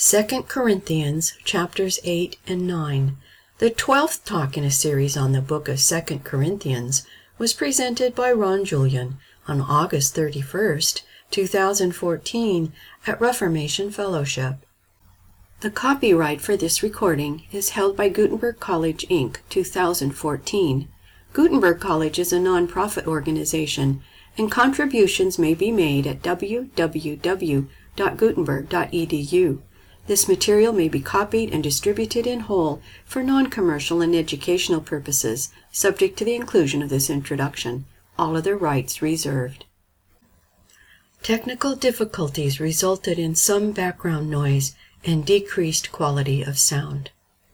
2 Corinthians chapters 8 and 9. The 12th talk in a series on the book of 2 Corinthians was presented by Ron Julian on August 31st, 2014 at Reformation Fellowship. The copyright for this recording is held by Gutenberg College, Inc., 2014. Gutenberg College is a non-profit organization, and contributions may be made at www.gutenberg.edu. This material may be copied and distributed in whole for non-commercial and educational purposes, subject to the inclusion of this introduction. All other rights reserved. Technical difficulties resulted in some background noise and decreased quality of sound.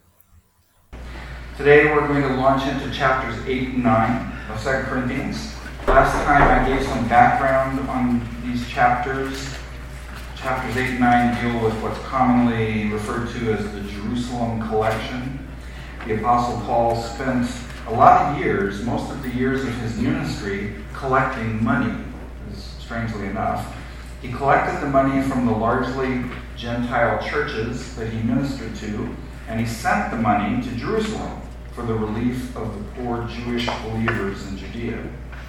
Today we're going to launch into chapters 8 and 9 of 2 Corinthians. Last time I gave some background on these chapters. Chapters 8 and 9 deal with what's commonly referred to as the Jerusalem collection. The Apostle Paul spent a lot of years, most of the years of his ministry, collecting money, strangely enough. He collected the money from the largely Gentile churches that he ministered to, and he sent the money to Jerusalem for the relief of the poor Jewish believers in Judea.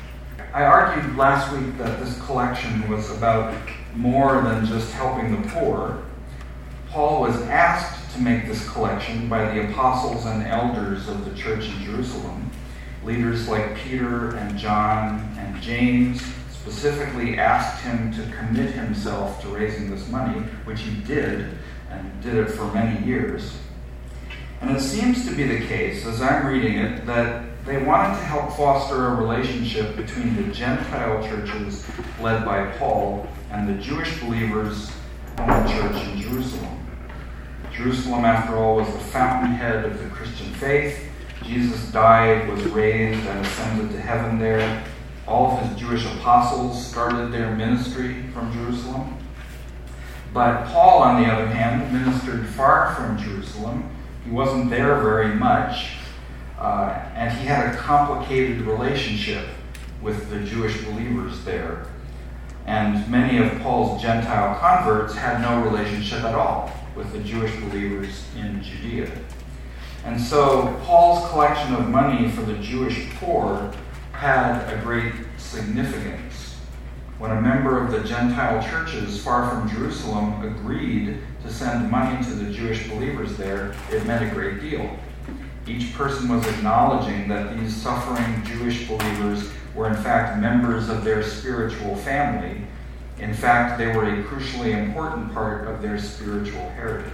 I argued last week that this collection was about more than just helping the poor. Paul was asked to make this collection by the apostles and elders of the church in Jerusalem. Leaders like Peter and John and James specifically asked him to commit himself to raising this money, which he did, and did it for many years. And it seems to be the case, as I'm reading it, that they wanted to help foster a relationship between the Gentile churches led by Paul and the Jewish believers in the church in Jerusalem. Jerusalem, after all, was the fountainhead of the Christian faith. Jesus died, was raised, and ascended to heaven there. All of his Jewish apostles started their ministry from Jerusalem. But Paul, on the other hand, ministered far from Jerusalem. He wasn't there very much. And he had a complicated relationship with the Jewish believers there. And many of Paul's Gentile converts had no relationship at all with the Jewish believers in Judea. And so Paul's collection of money for the Jewish poor had a great significance. When a member of the Gentile churches far from Jerusalem agreed to send money to the Jewish believers there, it meant a great deal. Each person was acknowledging that these suffering Jewish believers were in fact members of their spiritual family. In fact, they were a crucially important part of their spiritual heritage.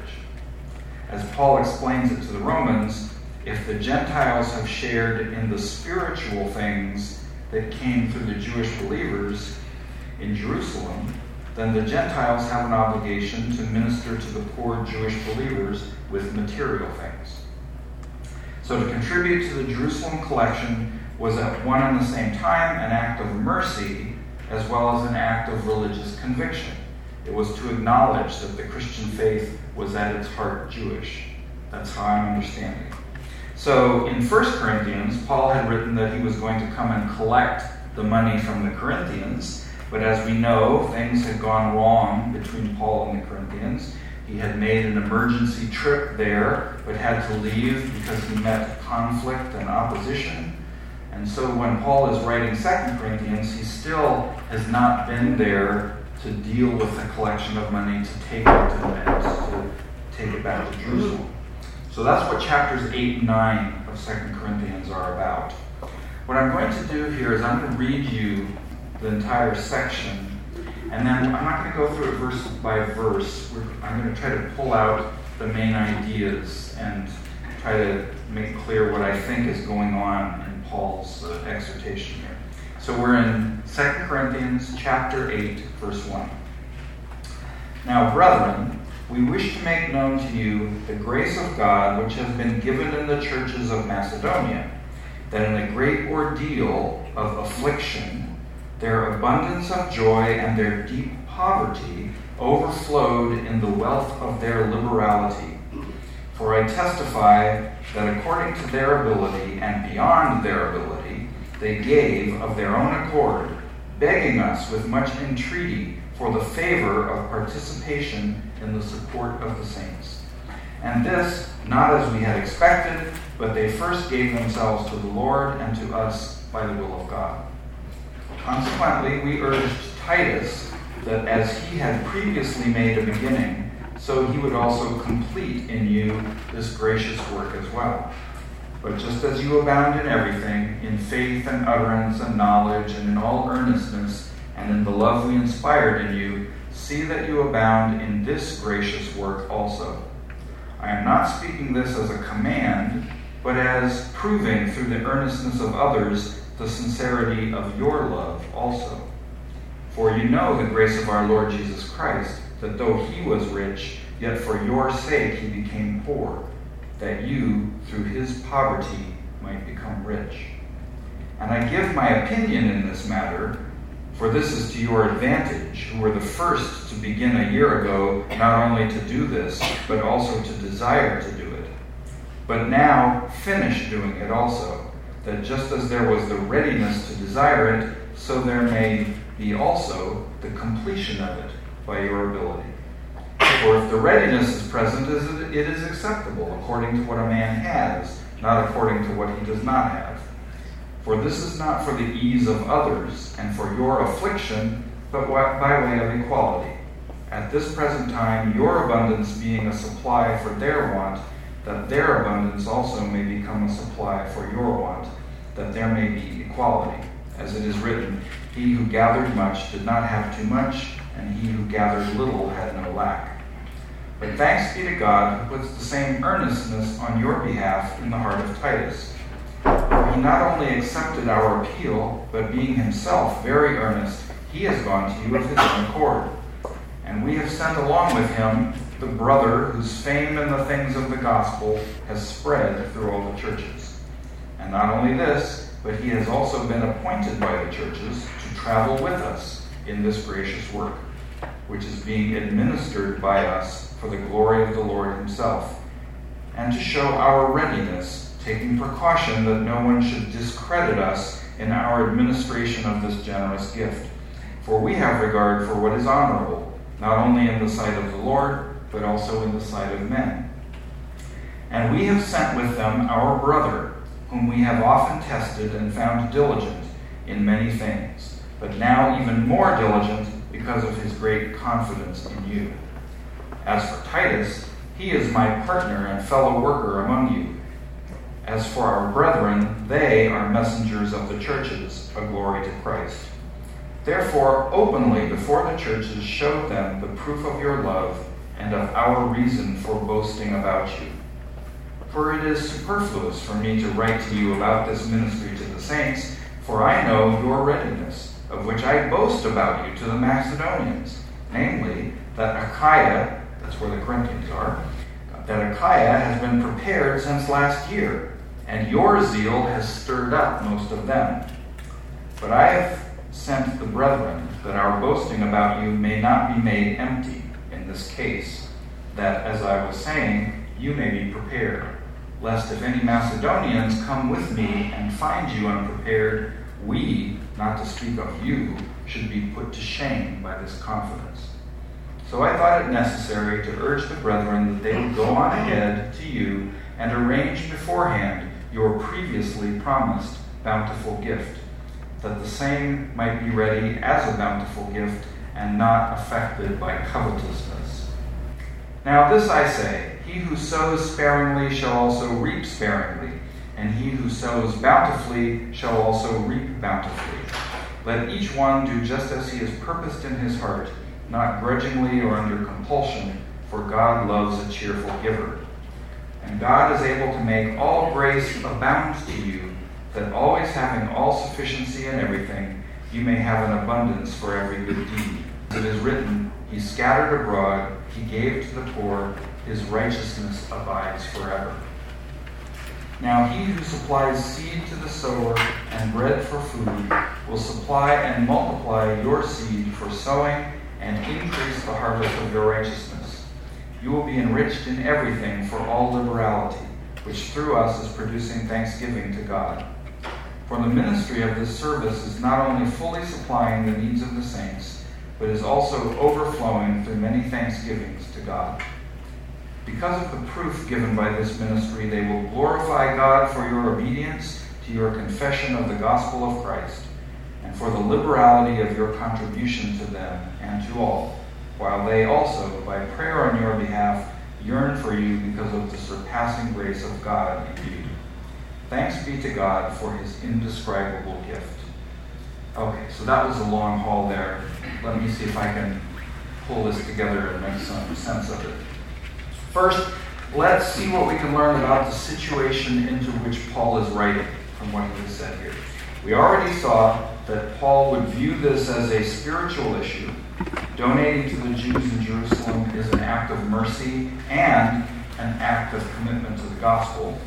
As Paul explains it to the Romans, if the Gentiles have shared in the spiritual things that came through the Jewish believers in Jerusalem, then the Gentiles have an obligation to minister to the poor Jewish believers with material things. So to contribute to the Jerusalem collection was at one and the same time an act of mercy as well as an act of religious conviction. It was to acknowledge that the Christian faith was at its heart Jewish. That's how I'm understanding it. So in 1 Corinthians, Paul had written that he was going to come and collect the money from the Corinthians, but as we know, things had gone wrong between Paul and the Corinthians. He had made an emergency trip there, but had to leave because he met conflict and opposition. And so when Paul is writing 2 Corinthians, he still has not been there to deal with the collection of money to take it to the Medes, to take it back to Jerusalem. So that's what chapters 8 and 9 of 2 Corinthians are about. What I'm going to do here is I'm going to read you the entire section, and then I'm not going to go through it verse by verse. I'm going to try to pull out the main ideas and try to make clear what I think is going on in Paul's exhortation here. So we're in 2 Corinthians chapter 8, verse 1. Now, brethren, we wish to make known to you the grace of God which has been given in the churches of Macedonia, that in a great ordeal of affliction, their abundance of joy and their deep poverty overflowed in the wealth of their liberality. For I testify that according to their ability and beyond their ability, they gave of their own accord, begging us with much entreaty for the favor of participation in the support of the saints. And this, not as we had expected, but they first gave themselves to the Lord and to us by the will of God. Consequently, we urged Titus that as he had previously made a beginning, so he would also complete in you this gracious work as well. But just as you abound in everything, in faith and utterance and knowledge and in all earnestness, and in the love we inspired in you, see that you abound in this gracious work also. I am not speaking this as a command, but as proving through the earnestness of others the sincerity of your love also. For you know the grace of our Lord Jesus Christ, that though he was rich, yet for your sake he became poor, that you, through his poverty, might become rich. And I give my opinion in this matter, for this is to your advantage, who were the first to begin a year ago, not only to do this, but also to desire to do it. But now finish doing it also, that just as there was the readiness to desire it, so there may be also the completion of it by your ability. For if the readiness is present, it is acceptable according to what a man has, not according to what he does not have. For this is not for the ease of others and for your affliction, but by way of equality. At this present time, your abundance being a supply for their want, that their abundance also may become a supply for your want, that there may be equality. As it is written, he who gathered much did not have too much, and he who gathered little had no lack. But thanks be to God, who puts the same earnestness on your behalf in the heart of Titus. For he not only accepted our appeal, but being himself very earnest, he has gone to you of his own accord. And we have sent along with him the brother whose fame in the things of the gospel has spread through all the churches. And not only this, but he has also been appointed by the churches to travel with us in this gracious work, which is being administered by us for the glory of the Lord himself, and to show our readiness, taking precaution that no one should discredit us in our administration of this generous gift. For we have regard for what is honorable, not only in the sight of the Lord, but also in the sight of men. And we have sent with them our brother, whom we have often tested and found diligent in many things, but now even more diligent because of his great confidence in you. As for Titus, he is my partner and fellow worker among you. As for our brethren, they are messengers of the churches, a glory to Christ. Therefore, openly before the churches showed them the proof of your love and of our reason for boasting about you. For it is superfluous for me to write to you about this ministry to the saints, for I know your readiness, of which I boast about you to the Macedonians, namely, that Achaia, that's where the Corinthians are, that Achaia has been prepared since last year, and your zeal has stirred up most of them. But I have sent the brethren, that our boasting about you may not be made empty in this case, that, as I was saying, you may be prepared, lest if any Macedonians come with me and find you unprepared, we, not to speak of you, should be put to shame by this confidence. So I thought it necessary to urge the brethren that they would go on ahead to you and arrange beforehand your previously promised bountiful gift, that the same might be ready as a bountiful gift and not affected by covetousness. Now this I say, he who sows sparingly shall also reap sparingly, and he who sows bountifully shall also reap bountifully. Let each one do just as he has purposed in his heart, not grudgingly or under compulsion, for God loves a cheerful giver. And God is able to make all grace abound to you, that always having all sufficiency in everything, you may have an abundance for every good deed. As it is written, he scattered abroad, he gave to the poor, his righteousness abides forever. Now he who supplies seed to the sower and bread for food will supply and multiply your seed for sowing and increase the harvest of your righteousness. You will be enriched in everything for all liberality, which through us is producing thanksgiving to God. For the ministry of this service is not only fully supplying the needs of the saints, but is also overflowing through many thanksgivings to God. Because of the proof given by this ministry, they will glorify God for your obedience to your confession of the gospel of Christ, and for the liberality of your contribution to them and to all, while they also, by prayer on your behalf, yearn for you because of the surpassing grace of God in you. Thanks be to God for his indescribable gift. Okay, so that was a long haul there. Let me see if I can pull this together and make some sense of it. First, let's see what we can learn about the situation into which Paul is writing from what he has said here. We already saw that Paul would view this as a spiritual issue. Donating to the Jews in Jerusalem is an act of mercy and an act of commitment to the gospel.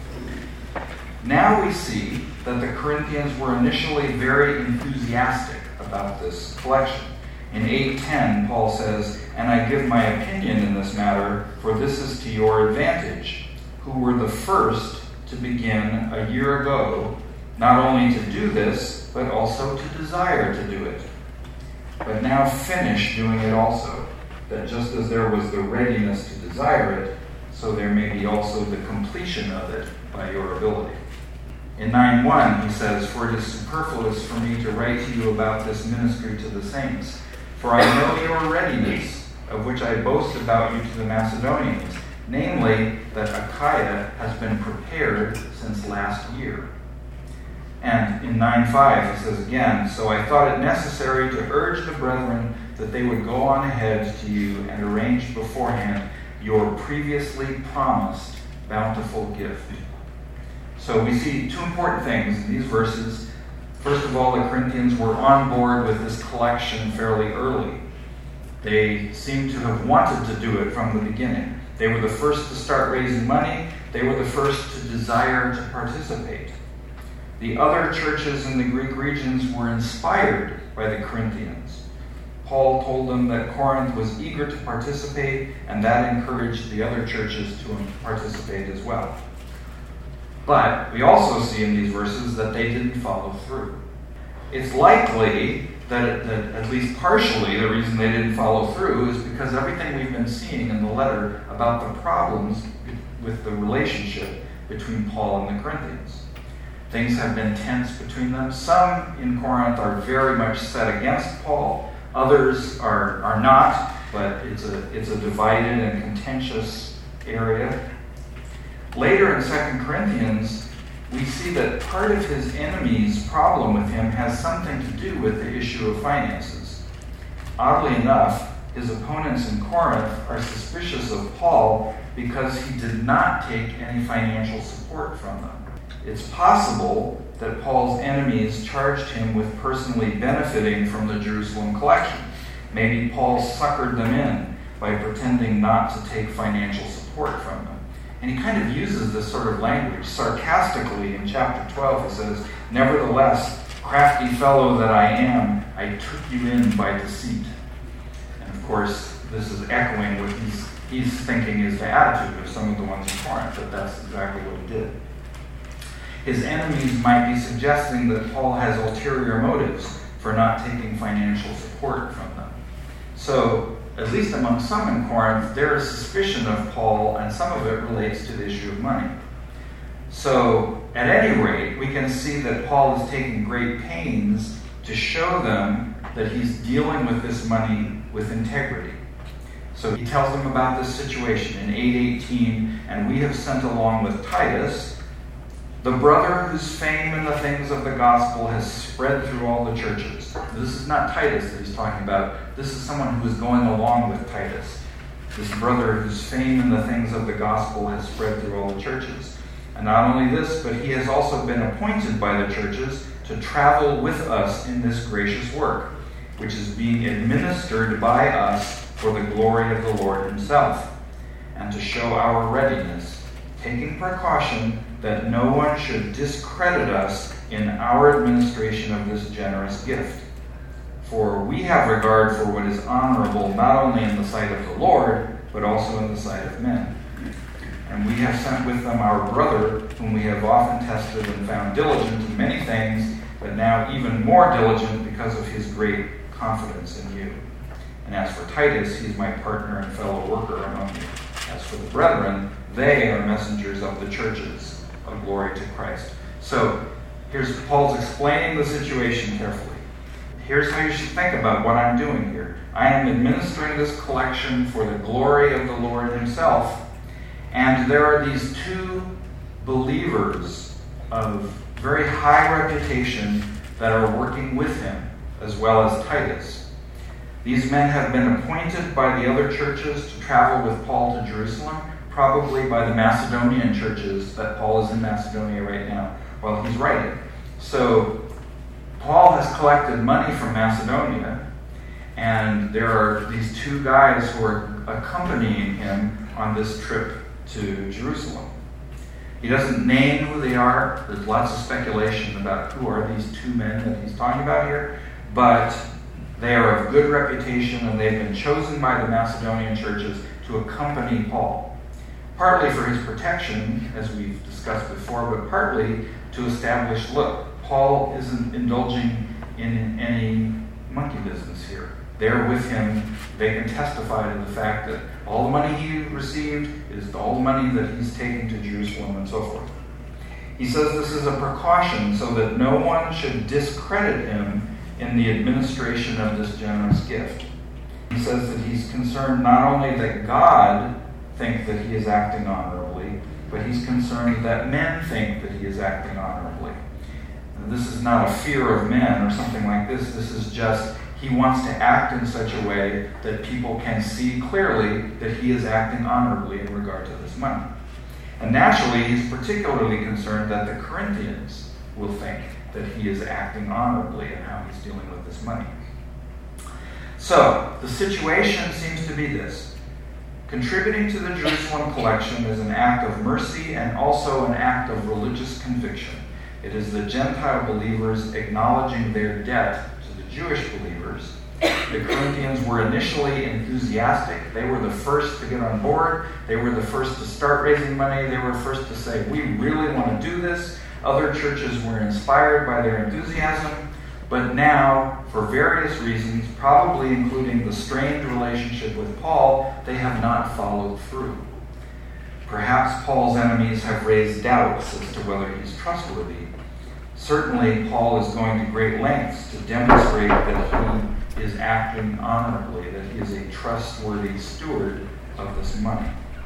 Now we see that the Corinthians were initially very enthusiastic about this collection. In 8:10, Paul says, "And I give my opinion in this matter, for this is to your advantage, who were the first to begin a year ago, not only to do this, but also to desire to do it. But now finish doing it also, that just as there was the readiness to desire it, so there may be also the completion of it by your ability." In 9:1, he says, "For it is superfluous for me to write to you about this ministry to the saints, for I know your readiness, of which I boast about you to the Macedonians, namely, that Achaia has been prepared since last year." And in 9:5, he says again, "So I thought it necessary to urge the brethren that they would go on ahead to you and arrange beforehand your previously promised bountiful gift." So we see two important things in these verses. First of all, the Corinthians were on board with this collection fairly early. They seem to have wanted to do it from the beginning. They were the first to start raising money. They were the first to desire to participate. The other churches in the Greek regions were inspired by the Corinthians. Paul told them that Corinth was eager to participate, and that encouraged the other churches to participate as well. But we also see in these verses that they didn't follow through. It's likely that at least partially the reason they didn't follow through is because everything we've been seeing in the letter about the problems with the relationship between Paul and the Corinthians. Things have been tense between them. Some in Corinth are very much set against Paul. Others are not, but it's a divided and contentious area. Later in 2 Corinthians, we see that part of his enemy's problem with him has something to do with the issue of finances. Oddly enough, his opponents in Corinth are suspicious of Paul because he did not take any financial support from them. It's possible that Paul's enemies charged him with personally benefiting from the Jerusalem collection. Maybe Paul suckered them in by pretending not to take financial support from them. And he kind of uses this sort of language sarcastically in chapter 12. He says, "Nevertheless, crafty fellow that I am, I took you in by deceit." And of course, this is echoing what he's thinking is the attitude of some of the ones in Corinth, that that's exactly what he did. His enemies might be suggesting that Paul has ulterior motives for not taking financial support from them. So, at least among some in Corinth, there is suspicion of Paul, and some of it relates to the issue of money. So, at any rate, we can see that Paul is taking great pains to show them that he's dealing with this money with integrity. So he tells them about this situation in 8:18, "And we have sent along with Titus, the brother whose fame in the things of the gospel has spread through all the churches." This is not Titus that he's talking about. This is someone who is going along with Titus. This brother whose fame in the things of the gospel has spread through all the churches. And not only this, but he has also been appointed by the churches to travel with us in this gracious work, which is being administered by us for the glory of the Lord himself, and to show our readiness, taking precaution that no one should discredit us in our administration of this generous gift. For we have regard for what is honorable not only in the sight of the Lord, but also in the sight of men. And we have sent with them our brother, whom we have often tested and found diligent in many things, but now even more diligent because of his great confidence in you. And as for Titus, he is my partner and fellow worker among you. As for the brethren, they are messengers of the churches of glory to Christ. So here's Paul's explaining the situation carefully. Here's how you should think about what I'm doing here. I am administering this collection for the glory of the Lord himself. And there are these two believers of very high reputation that are working with him, as well as Titus. These men have been appointed by the other churches to travel with Paul to Jerusalem, probably by the Macedonian churches, that Paul is in Macedonia right now while he's writing. So Paul has collected money from Macedonia, and there are these two guys who are accompanying him on this trip to Jerusalem. He doesn't name who they are. There's lots of speculation about who are these two men that he's talking about here, but they are of good reputation, and they've been chosen by the Macedonian churches to accompany Paul. Partly for his protection, as we've discussed before, but partly to establish, look, Paul isn't indulging in any monkey business here. They're with him. They can testify to the fact that all the money he received is all the money that he's taking to Jerusalem and so forth. He says this is a precaution so that no one should discredit him in the administration of this generous gift. He says that he's concerned not only that God think that he is acting honorably, but he's concerned that men think that he is acting honorably. And this is not a fear of men or something like this. This is just he wants to act in such a way that people can see clearly that he is acting honorably in regard to this money. And naturally, he's particularly concerned that the Corinthians will think that he is acting honorably in how he's dealing with this money. So, the situation seems to be this. Contributing to the Jerusalem collection is an act of mercy and also an act of religious conviction. It is the Gentile believers acknowledging their debt to the Jewish believers. The Corinthians were initially enthusiastic. They were the first to get on board. They were the first to start raising money. They were first to say, we really want to do this. Other churches were inspired by their enthusiasm. But now, for various reasons, probably including the strained relationship with Paul, they have not followed through. Perhaps Paul's enemies have raised doubts as to whether he's trustworthy. Certainly, Paul is going to great lengths to demonstrate that he is acting honorably, that he is a trustworthy steward of this money.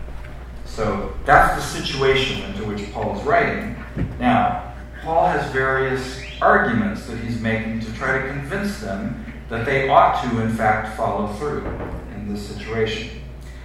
So that's the situation into which Paul is writing. Now, Paul has various arguments that he's making to try to convince them that they ought to, in fact, follow through in this situation.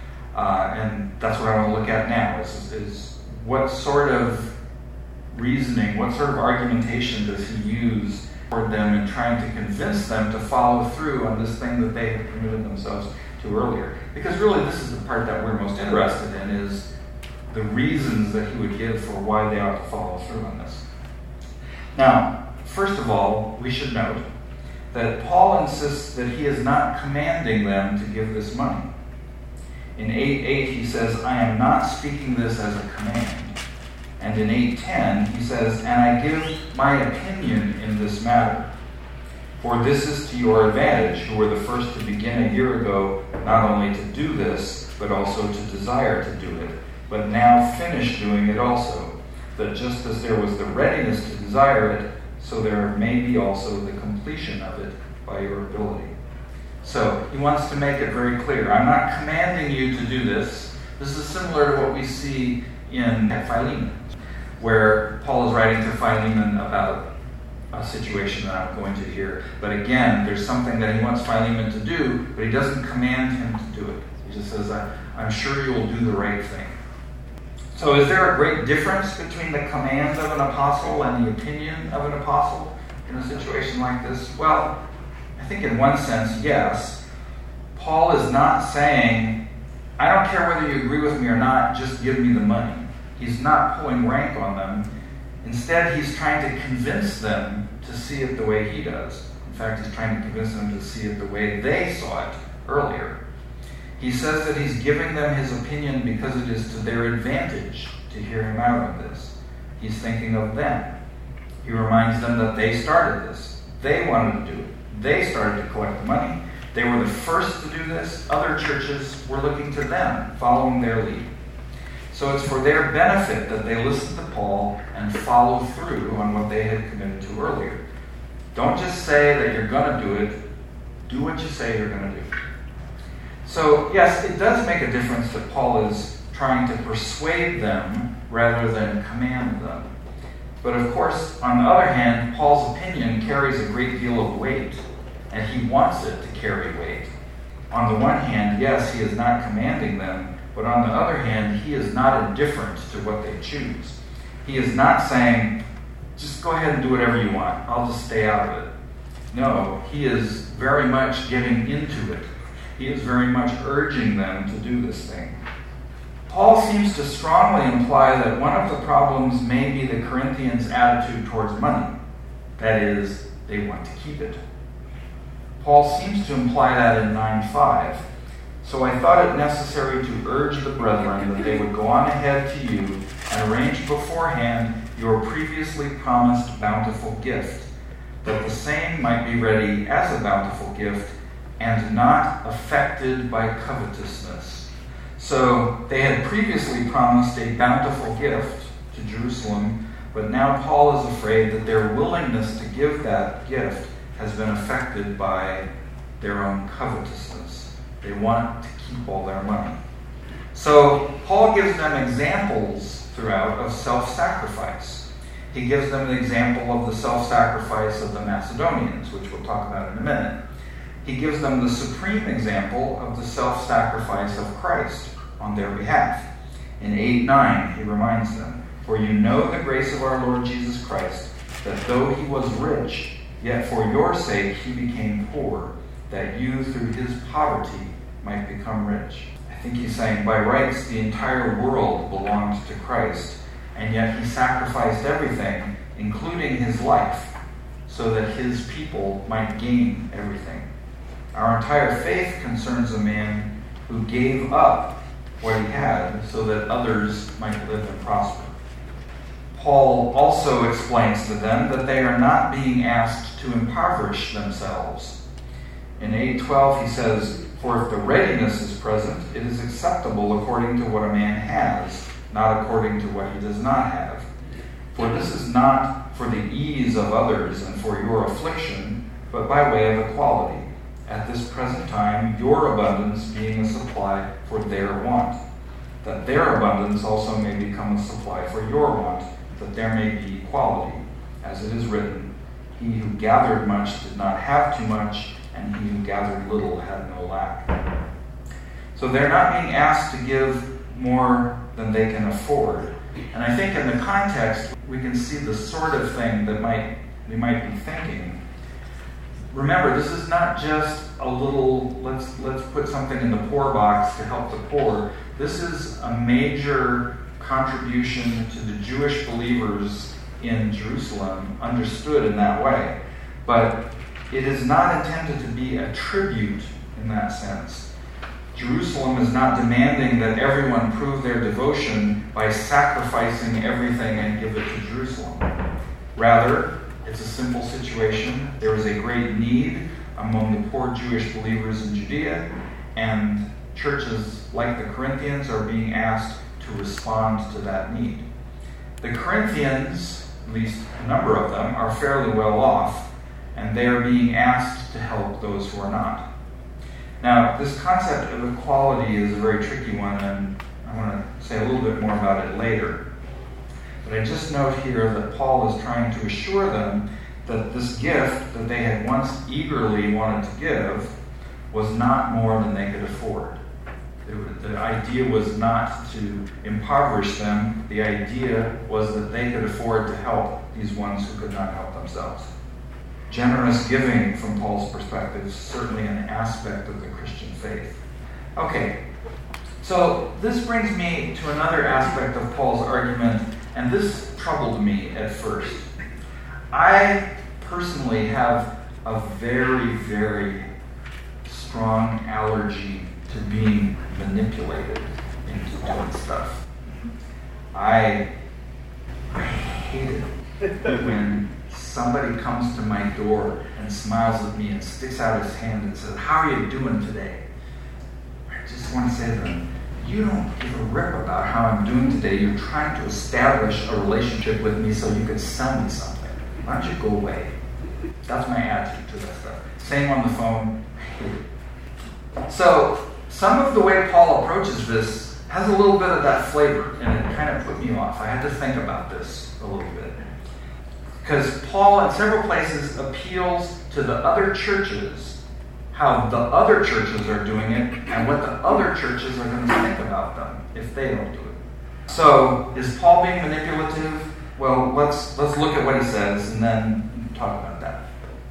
And that's what I want to look at now, is what sort of reasoning, what sort of argumentation does he use toward them in trying to convince them to follow through on this thing that they had committed themselves to earlier. Because really this is the part that we're most interested in, is the reasons that he would give for why they ought to follow through on this. Now, first of all, we should note that Paul insists that he is not commanding them to give this money. In 8:8 he says, I am not speaking this as a command. And in 8:10 he says, and I give my opinion in this matter. For this is to your advantage, who were the first to begin a year ago, not only to do this, but also to desire to do it, but now finish doing it also, that just as there was the readiness to desire it, so there may be also the completion of it by your ability. So he wants to make it very clear. I'm not commanding you to do this. This is similar to what we see in Philemon, where Paul is writing to Philemon about a situation that I'm going to hear. But again, there's something that he wants Philemon to do, but he doesn't command him to do it. He just says, I'm sure you'll do the right thing. So is there a great difference between the command of an apostle and the opinion of an apostle in a situation like this? Well, I think in one sense, yes. Paul is not saying, I don't care whether you agree with me or not, just give me the money. He's not pulling rank on them. Instead, he's trying to convince them to see it the way he does. In fact, he's trying to convince them to see it the way they saw it earlier. He says that he's giving them his opinion because it is to their advantage to hear him out on this. He's thinking of them. He reminds them that they started this. They wanted to do it. They started to collect the money. They were the first to do this. Other churches were looking to them, following their lead. So it's for their benefit that they listen to Paul and follow through on what they had committed to earlier. Don't just say that you're going to do it. Do what you say you're going to do. So, yes, it does make a difference that Paul is trying to persuade them rather than command them. But of course, on the other hand, Paul's opinion carries a great deal of weight, and he wants it to carry weight. On the one hand, yes, he is not commanding them, but on the other hand, he is not indifferent to what they choose. He is not saying, just go ahead and do whatever you want, I'll just stay out of it. No, he is very much getting into it. He is very much urging them to do this thing. Paul seems to strongly imply that one of the problems may be the Corinthians' attitude towards money. That is, they want to keep it. Paul seems to imply that in 9:5. So I thought it necessary to urge the brethren that they would go on ahead to you and arrange beforehand your previously promised bountiful gift, that the same might be ready as a bountiful gift and not affected by covetousness. So they had previously promised a bountiful gift to Jerusalem, but now Paul is afraid that their willingness to give that gift has been affected by their own covetousness. They want to keep all their money. So Paul gives them examples throughout of self-sacrifice. He gives them an example of the self-sacrifice of the Macedonians, which we'll talk about in a minute. He gives them the supreme example of the self-sacrifice of Christ on their behalf. In 8:9, he reminds them, "For you know the grace of our Lord Jesus Christ, that though he was rich, yet for your sake he became poor, that you through his poverty might become rich." I think he's saying by rights the entire world belonged to Christ, and yet he sacrificed everything, including his life, so that his people might gain everything. Our entire faith concerns a man who gave up what he had so that others might live and prosper. Paul also explains to them that they are not being asked to impoverish themselves. In 8:12 he says, "For if the readiness is present, it is acceptable according to what a man has, not according to what he does not have. For this is not for the ease of others and for your affliction, but by way of equality. At this present time, your abundance being a supply for their want, that their abundance also may become a supply for your want, that there may be equality. As it is written, he who gathered much did not have too much, and he who gathered little had no lack." So they're not being asked to give more than they can afford. And I think in the context, we can see the sort of thing that we might be thinking. Remember, this is not just a little, let's put something in the poor box to help the poor. This is a major contribution to the Jewish believers in Jerusalem, understood in that way. But it is not intended to be a tribute in that sense. Jerusalem is not demanding that everyone prove their devotion by sacrificing everything and give it to Jerusalem. Rather, it's a simple situation. There is a great need among the poor Jewish believers in Judea, and churches like the Corinthians are being asked to respond to that need. The Corinthians, at least a number of them, are fairly well off, and they are being asked to help those who are not. Now, this concept of equality is a very tricky one, and I want to say a little bit more about it later. But I just note here that Paul is trying to assure them that this gift that they had once eagerly wanted to give was not more than they could afford. The idea was not to impoverish them. The idea was that they could afford to help these ones who could not help themselves. Generous giving, from Paul's perspective, is certainly an aspect of the Christian faith. Okay, so this brings me to another aspect of Paul's argument, and this troubled me at first. I personally have a very, very strong allergy to being manipulated into doing stuff. I hate it when somebody comes to my door and smiles at me and sticks out his hand and says, "How are you doing today?" I just want to say to them, you don't give a rip about how I'm doing today. You're trying to establish a relationship with me so you can sell me something. Why don't you go away? That's my attitude to that stuff. Same on the phone. So, some of the way Paul approaches this has a little bit of that flavor, and it kind of put me off. I had to think about this a little bit. Because Paul, in several places, appeals to the other churches, how the other churches are doing it, and what the other churches are going to think about them if they don't do it. So, is Paul being manipulative? Well, let's look at what he says and then talk about that.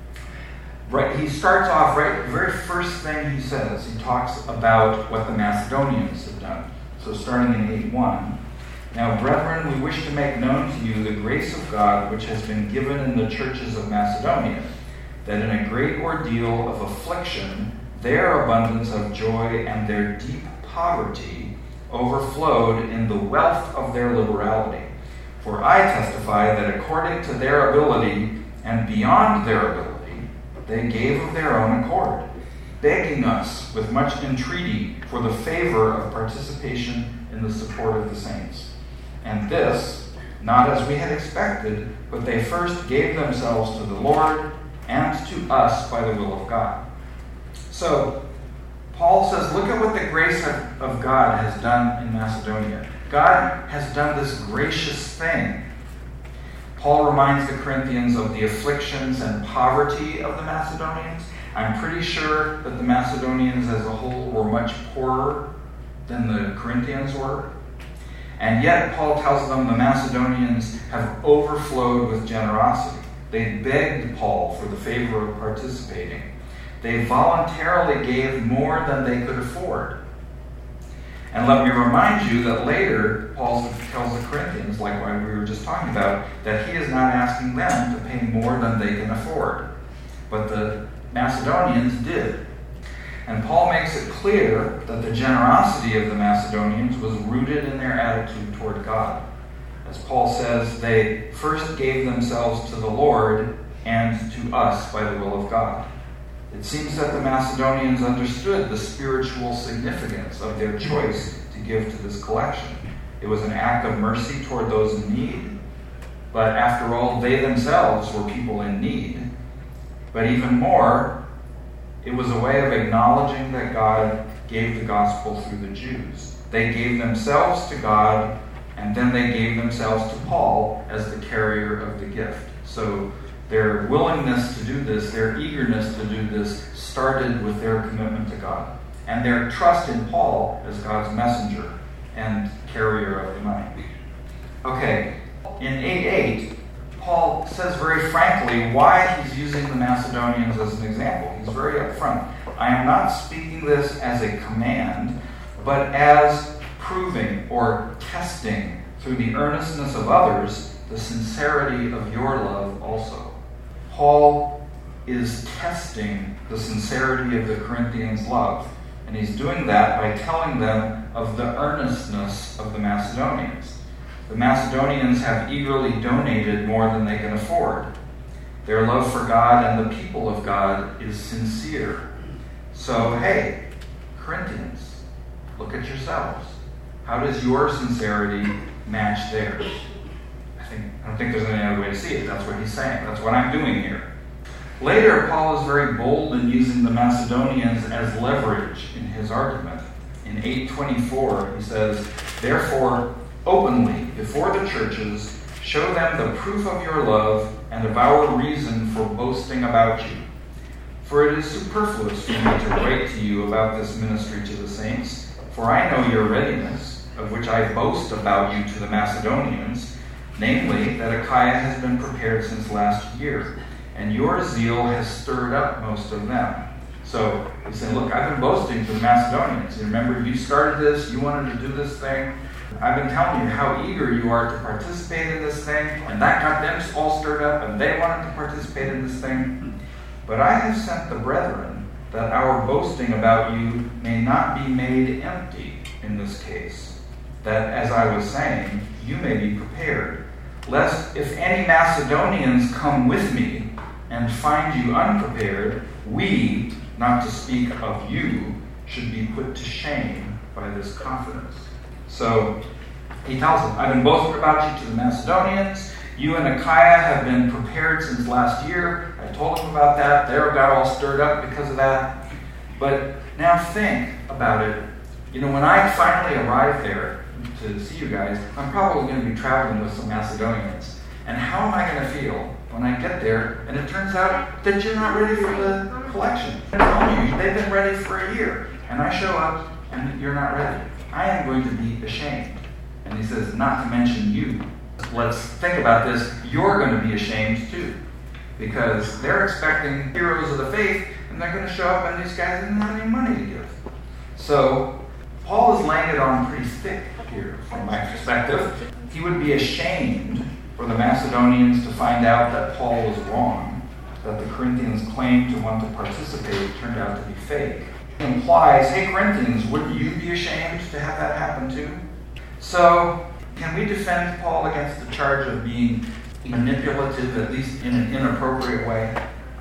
Right, he starts off, right, the very first thing he says, he talks about what the Macedonians have done. So starting in 8:1, "Now, brethren, we wish to make known to you the grace of God which has been given in the churches of Macedonia, that in a great ordeal of affliction, their abundance of joy and their deep poverty overflowed in the wealth of their liberality. For I testify that according to their ability and beyond their ability, they gave of their own accord, begging us with much entreaty for the favor of participation in the support of the saints. And this, not as we had expected, but they first gave themselves to the Lord and to us by the will of God." So, Paul says, look at what the grace of God has done in Macedonia. God has done this gracious thing. Paul reminds the Corinthians of the afflictions and poverty of the Macedonians. I'm pretty sure that the Macedonians as a whole were much poorer than the Corinthians were. And yet, Paul tells them the Macedonians have overflowed with generosity. They begged Paul for the favor of participating. They voluntarily gave more than they could afford. And let me remind you that later, Paul tells the Corinthians, like what we were just talking about, that he is not asking them to pay more than they can afford. But the Macedonians did. And Paul makes it clear that the generosity of the Macedonians was rooted in their attitude toward God. As Paul says, they first gave themselves to the Lord and to us by the will of God. It seems that the Macedonians understood the spiritual significance of their choice to give to this collection. It was an act of mercy toward those in need, but after all, they themselves were people in need. But even more, it was a way of acknowledging that God gave the gospel through the Jews. They gave themselves to God, and then they gave themselves to Paul as the carrier of the gift. So their willingness to do this, their eagerness to do this, started with their commitment to God and their trust in Paul as God's messenger and carrier of the money. Okay, in 8:8, Paul says very frankly why he's using the Macedonians as an example. He's very upfront. "I am not speaking this as a command, but as proving or testing through the earnestness of others the sincerity of your love also." Paul is testing the sincerity of the Corinthians' love, and he's doing that by telling them of the earnestness of the Macedonians. The Macedonians have eagerly donated more than they can afford. Their love for God and the people of God is sincere. So, hey, Corinthians, look at yourselves. How does your sincerity match theirs? I don't think there's any other way to see it. That's what he's saying. That's what I'm doing here. Later, Paul is very bold in using the Macedonians as leverage in his argument. In 8:24, he says, "Therefore, openly, before the churches, show them the proof of your love and of our reason for boasting about you. For it is superfluous for me to write to you about this ministry to the saints, for I know your readiness, of which I boast about you to the Macedonians, namely, that Achaia has been prepared since last year, and your zeal has stirred up most of them." So he's saying, look, I've been boasting to the Macedonians. You remember, you started this, you wanted to do this thing. I've been telling you how eager you are to participate in this thing, and that got them all stirred up, and they wanted to participate in this thing. "But I have sent the brethren, that our boasting about you may not be made empty in this case, that, as I was saying, you may be prepared, lest if any Macedonians come with me and find you unprepared, we, not to speak of you, should be put to shame by this confidence. So he tells them, I've been boasting about you to the Macedonians. You and Achaia have been prepared since last year. I told them about that. They got all stirred up because of that. But now think about it. When I finally arrive there to see you guys, I'm probably going to be traveling with some Macedonians. And how am I going to feel when I get there and it turns out that you're not ready for the collection? I told you, they've been ready for a year. And I show up and you're not ready. I am going to be ashamed. And he says, not to mention you. Let's think about this. You're going to be ashamed too. Because they're expecting heroes of the faith, and they're going to show up and these guys didn't have any money to give. So Paul is laying it on pretty thick here from my perspective. He would be ashamed for the Macedonians to find out that Paul was wrong, that the Corinthians claimed to want to participate turned out to be fake. It implies, hey Corinthians, wouldn't you be ashamed to have that happen too? So, can we defend Paul against the charge of being manipulative, at least in an inappropriate way?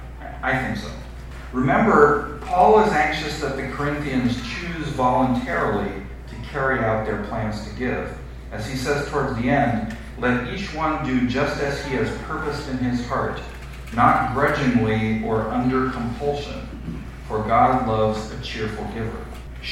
I think so. Remember, Paul is anxious that the Corinthians choose voluntarily to carry out their plans to give. As he says towards the end, let each one do just as he has purposed in his heart, not grudgingly or under compulsion, for God loves a cheerful giver.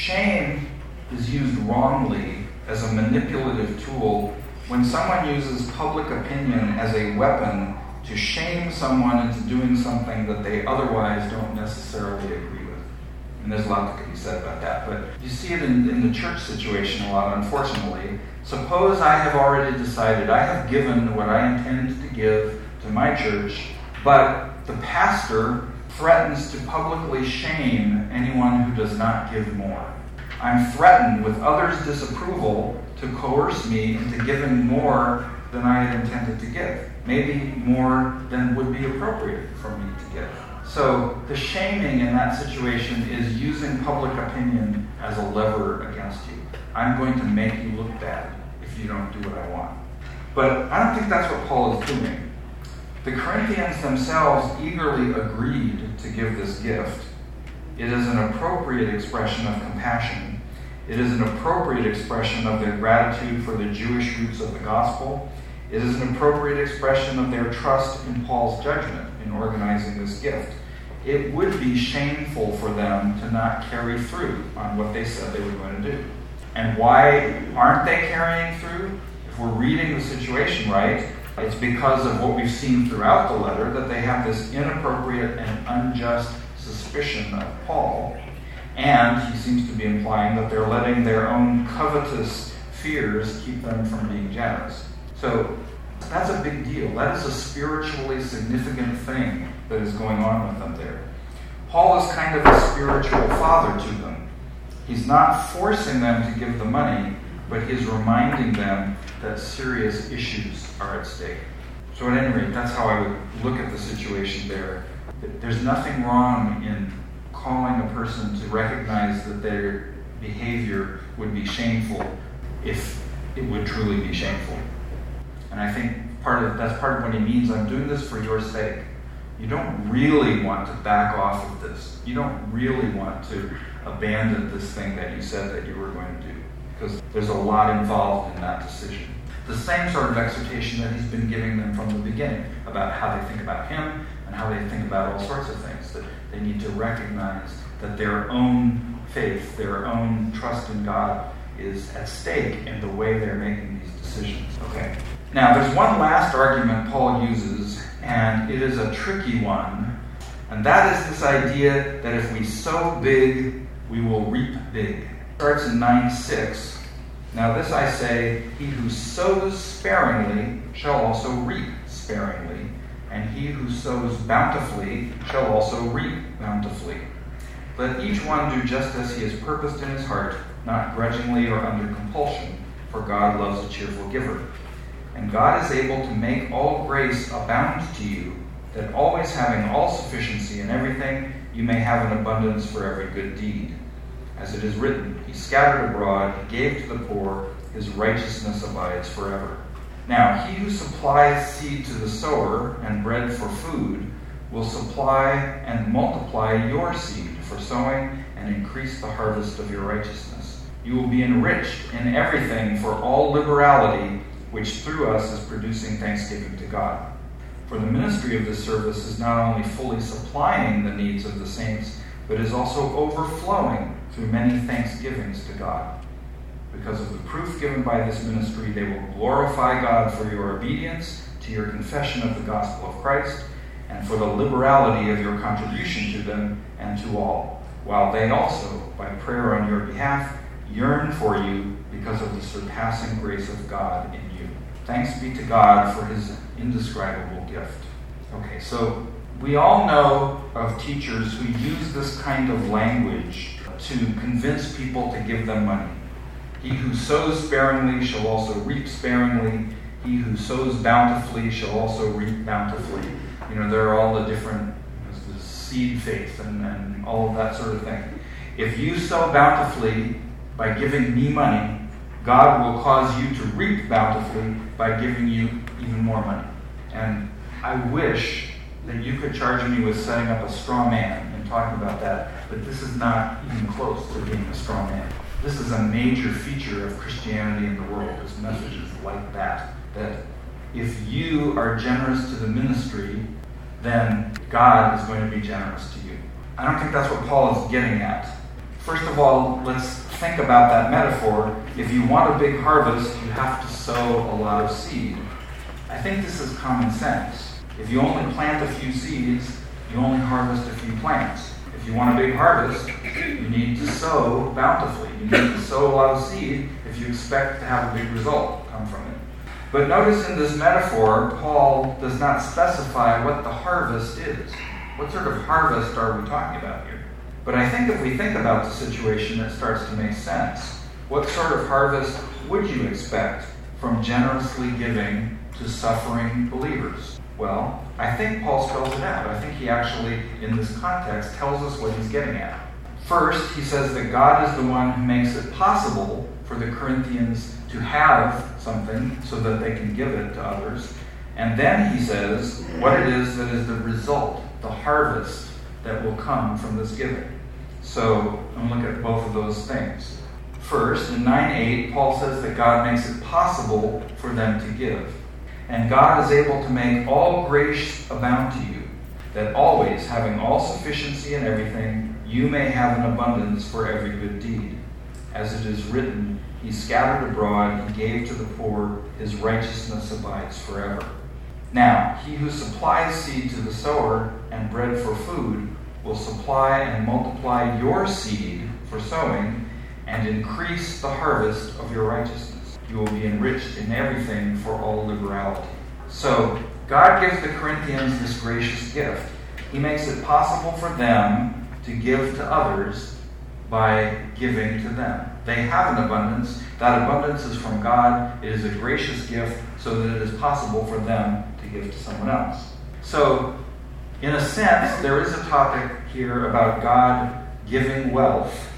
Shame is used wrongly as a manipulative tool when someone uses public opinion as a weapon to shame someone into doing something that they otherwise don't necessarily agree with. And there's a lot that can be said about that. But you see it in the church situation a lot, unfortunately. Suppose I have already decided I have given what I intend to give to my church, but the pastor threatens to publicly shame anyone who does not give more. I'm threatened with others' disapproval to coerce me into giving more than I had intended to give. Maybe more than would be appropriate for me to give. So the shaming in that situation is using public opinion as a lever against you. I'm going to make you look bad if you don't do what I want. But I don't think that's what Paul is doing. The Corinthians themselves eagerly agreed to give this gift. It is an appropriate expression of compassion. It is an appropriate expression of their gratitude for the Jewish roots of the gospel. It is an appropriate expression of their trust in Paul's judgment in organizing this gift. It would be shameful for them to not carry through on what they said they were going to do. And why aren't they carrying through? If we're reading the situation right, it's because of what we've seen throughout the letter, that they have this inappropriate and unjust suspicion of Paul, and he seems to be implying that they're letting their own covetous fears keep them from being generous. So that's a big deal. That is a spiritually significant thing that is going on with them there. Paul is kind of a spiritual father to them. He's not forcing them to give the money, but he's reminding them that serious issues are at stake. So at any rate, that's how I would look at the situation there. There's nothing wrong in calling a person to recognize that their behavior would be shameful if it would truly be shameful. And I think that's part of what he means. I'm doing this for your sake. You don't really want to back off of this. You don't really want to abandon this thing that you said that you were going to do, because there's a lot involved in that decision. The same sort of exhortation that he's been giving them from the beginning about how they think about him and how they think about all sorts of things, that they need to recognize that their own faith, their own trust in God is at stake in the way they're making these decisions. Okay. Now, there's one last argument Paul uses, and it is a tricky one, and that is this idea that if we sow big, we will reap big. It starts in 9:6. Now this I say, he who sows sparingly shall also reap sparingly, and he who sows bountifully shall also reap bountifully. Let each one do just as he has purposed in his heart, not grudgingly or under compulsion, for God loves a cheerful giver. And God is able to make all grace abound to you, that always having all sufficiency in everything, you may have an abundance for every good deed. As it is written, he scattered abroad, he gave to the poor, his righteousness abides forever. Now, he who supplies seed to the sower and bread for food will supply and multiply your seed for sowing and increase the harvest of your righteousness. You will be enriched in everything for all liberality, which through us is producing thanksgiving to God. For the ministry of this service is not only fully supplying the needs of the saints, but is also overflowing through many thanksgivings to God. Because of the proof given by this ministry, they will glorify God for your obedience to your confession of the gospel of Christ, and for the liberality of your contribution to them and to all, while they also, by prayer on your behalf, yearn for you because of the surpassing grace of God in you. Thanks be to God for his indescribable gift. Okay, so we all know of teachers who use this kind of language to convince people to give them money. He who sows sparingly shall also reap sparingly. He who sows bountifully shall also reap bountifully. There are all the different the seed faith and all of that sort of thing. If you sow bountifully by giving me money, God will cause you to reap bountifully by giving you even more money. And I wish that you could charge me with setting up a straw man and talking about that, but this is not even close to being a straw man. This is a major feature of Christianity in the world, is messages like that if you are generous to the ministry, then God is going to be generous to you. I don't think that's what Paul is getting at. First of all, let's think about that metaphor. If you want a big harvest, you have to sow a lot of seed. I think this is common sense. If you only plant a few seeds, you only harvest a few plants. If you want a big harvest, you need to sow bountifully. You need to sow a lot of seed if you expect to have a big result come from it. But notice in this metaphor, Paul does not specify what the harvest is. What sort of harvest are we talking about here? But I think if we think about the situation, it starts to make sense. What sort of harvest would you expect from generously giving to suffering believers? Well, I think Paul spells it out. I think he actually, in this context, tells us what he's getting at. First, he says that God is the one who makes it possible for the Corinthians to have something so that they can give it to others. And then he says what it is that is the result, the harvest that will come from this giving. So, I'm going to look at both of those things. First, in 9:8, Paul says that God makes it possible for them to give. And God is able to make all grace abound to you, that always, having all sufficiency in everything, you may have an abundance for every good deed. As it is written, he scattered abroad, he gave to the poor, his righteousness abides forever. Now, he who supplies seed to the sower and bread for food will supply and multiply your seed for sowing and increase the harvest of your righteousness. You will be enriched in everything for all liberality. So, God gives the Corinthians this gracious gift. He makes it possible for them to give to others by giving to them. They have an abundance. That abundance is from God. It is a gracious gift so that it is possible for them to give to someone else. So, in a sense, there is a topic here about God giving wealth.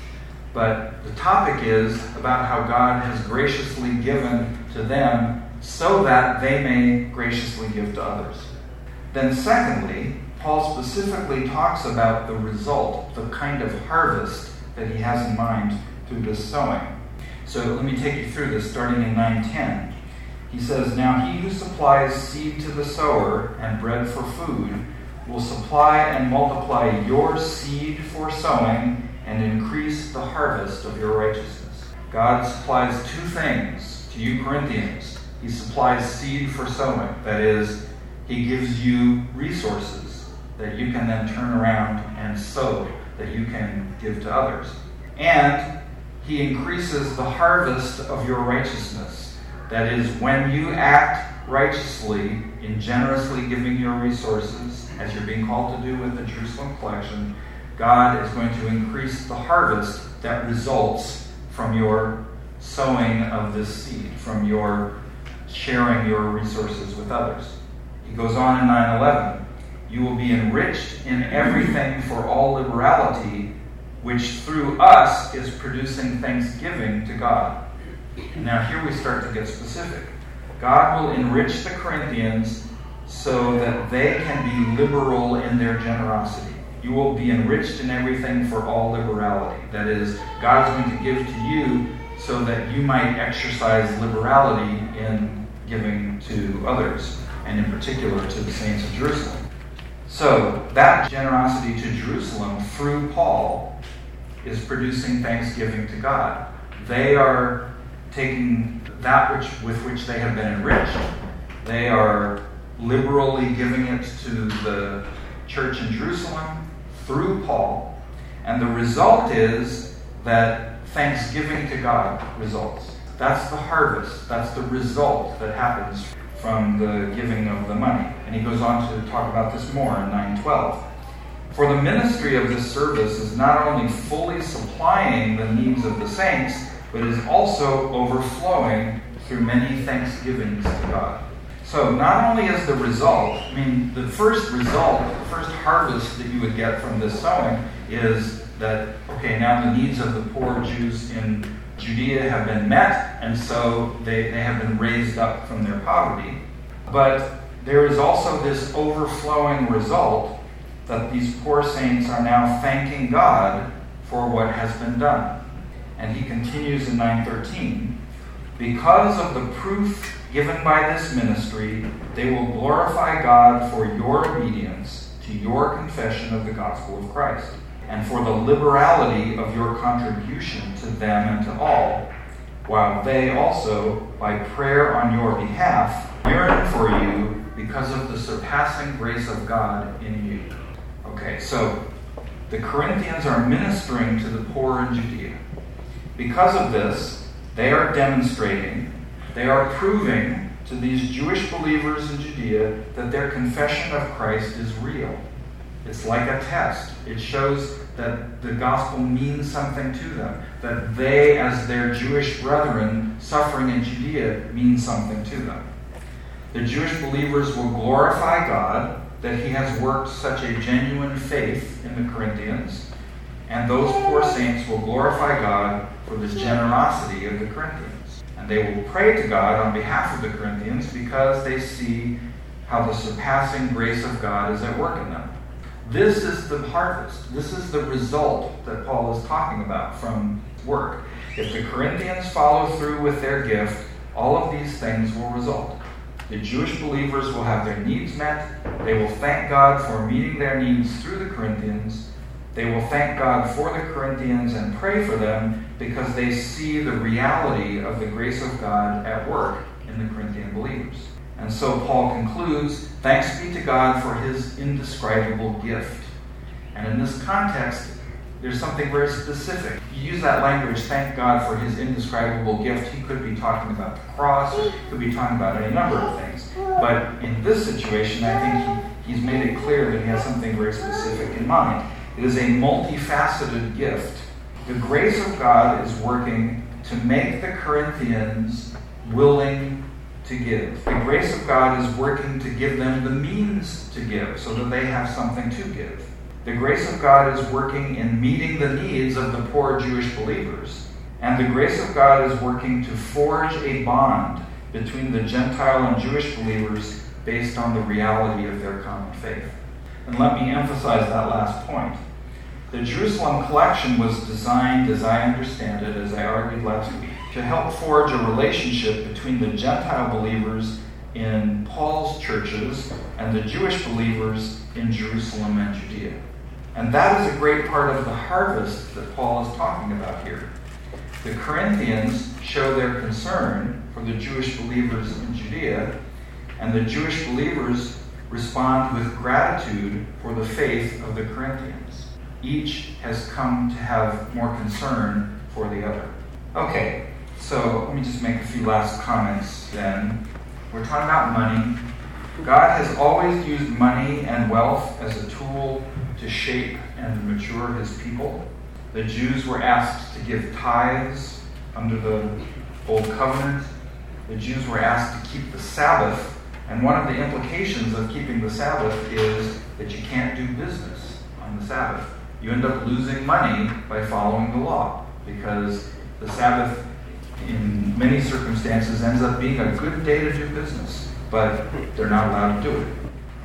But the topic is about how God has graciously given to them so that they may graciously give to others. Then secondly, Paul specifically talks about the result, the kind of harvest that he has in mind through this sowing. So let me take you through this, starting in 9:10. He says, "Now he who supplies seed to the sower and bread for food will supply and multiply your seed for sowing and increase the harvest of your righteousness." God supplies two things to you Corinthians. He supplies seed for sowing. That is, he gives you resources that you can then turn around and sow, that you can give to others. And he increases the harvest of your righteousness. That is, when you act righteously in generously giving your resources, as you're being called to do with the Jerusalem collection, God is going to increase the harvest that results from your sowing of this seed, from your sharing your resources with others. He goes on in 9:11, "You will be enriched in everything for all liberality, which through us is producing thanksgiving to God." Now here we start to get specific. God will enrich the Corinthians so that they can be liberal in their generosity. You will be enriched in everything for all liberality. That is, God is going to give to you so that you might exercise liberality in giving to others, and in particular to the saints of Jerusalem. So that generosity to Jerusalem through Paul is producing thanksgiving to God. They are taking that with which they have been enriched. They are liberally giving it to the church in Jerusalem through Paul. And the result is that thanksgiving to God results. That's the harvest. That's the result that happens from the giving of the money. And he goes on to talk about this more in 9:12. For the ministry of this service is not only fully supplying the needs of the saints, but is also overflowing through many thanksgivings to God. So not only is the result, the first result, the first harvest that you would get from this sowing is that, okay, now the needs of the poor Jews in Judea have been met, and so they have been raised up from their poverty. But there is also this overflowing result that these poor saints are now thanking God for what has been done. And he continues in 9:13, because of the proof given by this ministry, they will glorify God for your obedience to your confession of the gospel of Christ, and for the liberality of your contribution to them and to all, while they also, by prayer on your behalf, yearn for you because of the surpassing grace of God in you. Okay, so the Corinthians are ministering to the poor in Judea. Because of this, they are demonstrating, they are proving to these Jewish believers in Judea that their confession of Christ is real. It's like a test. It shows that the gospel means something to them, that they, as their Jewish brethren suffering in Judea, mean something to them. The Jewish believers will glorify God that he has worked such a genuine faith in the Corinthians, and those poor saints will glorify God for this generosity of the Corinthians. And they will pray to God on behalf of the Corinthians because they see how the surpassing grace of God is at work in them. This is the harvest. This is the result that Paul is talking about from work. If the Corinthians follow through with their gift, all of these things will result. The Jewish believers will have their needs met. They will thank God for meeting their needs through the Corinthians. They will thank God for the Corinthians and pray for them because they see the reality of the grace of God at work in the Corinthian believers. And so Paul concludes, thanks be to God for his indescribable gift. And in this context, there's something very specific. You use that language, thank God for his indescribable gift. He could be talking about the cross, or he could be talking about any number of things. But in this situation, I think he's made it clear that he has something very specific in mind. It is a multifaceted gift. The grace of God is working to make the Corinthians willing to give. The grace of God is working to give them the means to give so that they have something to give. The grace of God is working in meeting the needs of the poor Jewish believers. And the grace of God is working to forge a bond between the Gentile and Jewish believers based on the reality of their common faith. And let me emphasize that last point. The Jerusalem collection was designed, as I understand it, as I argued last week, to help forge a relationship between the Gentile believers in Paul's churches and the Jewish believers in Jerusalem and Judea. And that is a great part of the harvest that Paul is talking about here. The Corinthians show their concern for the Jewish believers in Judea, and the Jewish believers respond with gratitude for the faith of the Corinthians. Each has come to have more concern for the other. Okay, so let me just make a few last comments then. We're talking about money. God has always used money and wealth as a tool to shape and mature his people. The Jews were asked to give tithes under the Old Covenant. The Jews were asked to keep the Sabbath, and one of the implications of keeping the Sabbath is that you can't do business on the Sabbath. You end up losing money by following the law, because the Sabbath in many circumstances ends up being a good day to do business, but they're not allowed to do it.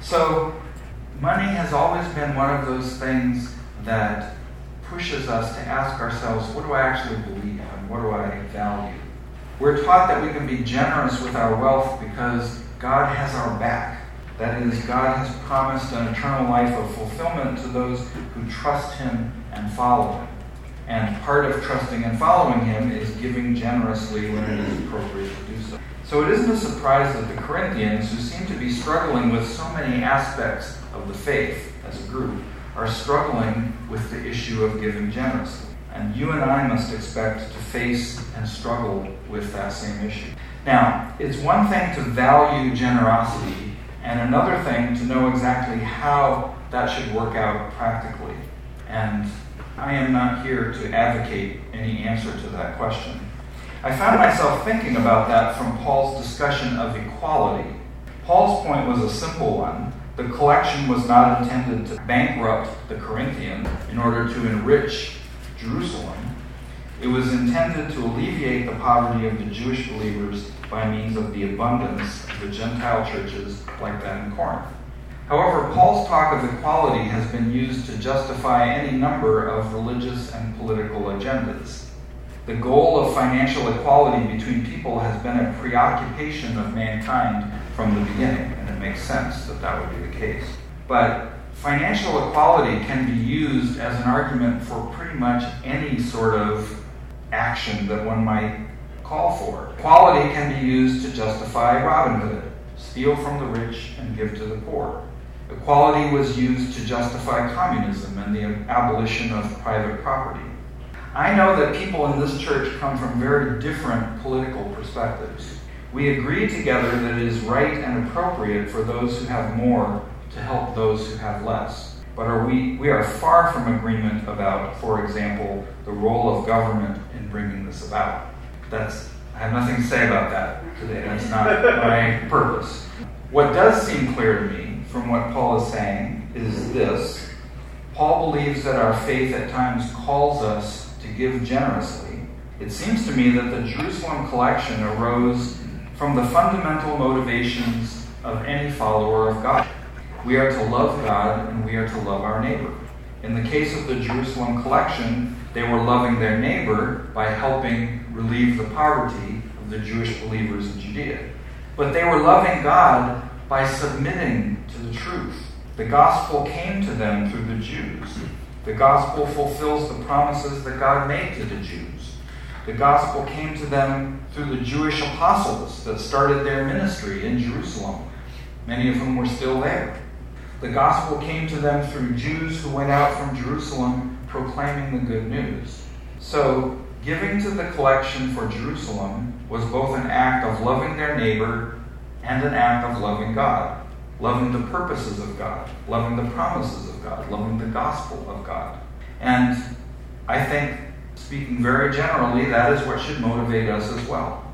So money has always been one of those things that pushes us to ask ourselves, what do I actually believe and what do I value? We're taught that we can be generous with our wealth because God has our back. That is, God has promised an eternal life of fulfillment to those who trust Him and follow Him. And part of trusting and following Him is giving generously when it is appropriate to do so. So it isn't a surprise that the Corinthians, who seem to be struggling with so many aspects of the faith as a group, are struggling with the issue of giving generously. And you and I must expect to face and struggle with that same issue. Now, it's one thing to value generosity, and another thing to know exactly how that should work out practically. And I am not here to advocate any answer to that question. I found myself thinking about that from Paul's discussion of equality. Paul's point was a simple one. The collection was not intended to bankrupt the Corinthians in order to enrich Jerusalem. It was intended to alleviate the poverty of the Jewish believers by means of the abundance of the Gentile churches like that in Corinth. However, Paul's talk of equality has been used to justify any number of religious and political agendas. The goal of financial equality between people has been a preoccupation of mankind from the beginning, and it makes sense that that would be the case. But financial equality can be used as an argument for pretty much any sort of action that one might call for. Equality can be used to justify Robin Hood, steal from the rich and give to the poor. Equality was used to justify communism and the abolition of private property. I know that people in this church come from very different political perspectives. We agree together that it is right and appropriate for those who have more to help those who have less. But we are far from agreement about, for example, the role of government in bringing this about. I have nothing to say about that today. That's not my purpose. What does seem clear to me from what Paul is saying is this. Paul believes that our faith at times calls us to give generously. It seems to me that the Jerusalem collection arose from the fundamental motivations of any follower of God. We are to love God and we are to love our neighbor. In the case of the Jerusalem collection, they were loving their neighbor by helping relieve the poverty of the Jewish believers in Judea. But they were loving God by submitting to the truth. The gospel came to them through the Jews. The gospel fulfills the promises that God made to the Jews. The gospel came to them through the Jewish apostles that started their ministry in Jerusalem. Many of whom were still there. The gospel came to them through Jews who went out from Jerusalem proclaiming the good news. So, giving to the collection for Jerusalem was both an act of loving their neighbor and an act of loving God, loving the purposes of God, loving the promises of God, loving the gospel of God. And I think, speaking very generally, that is what should motivate us as well.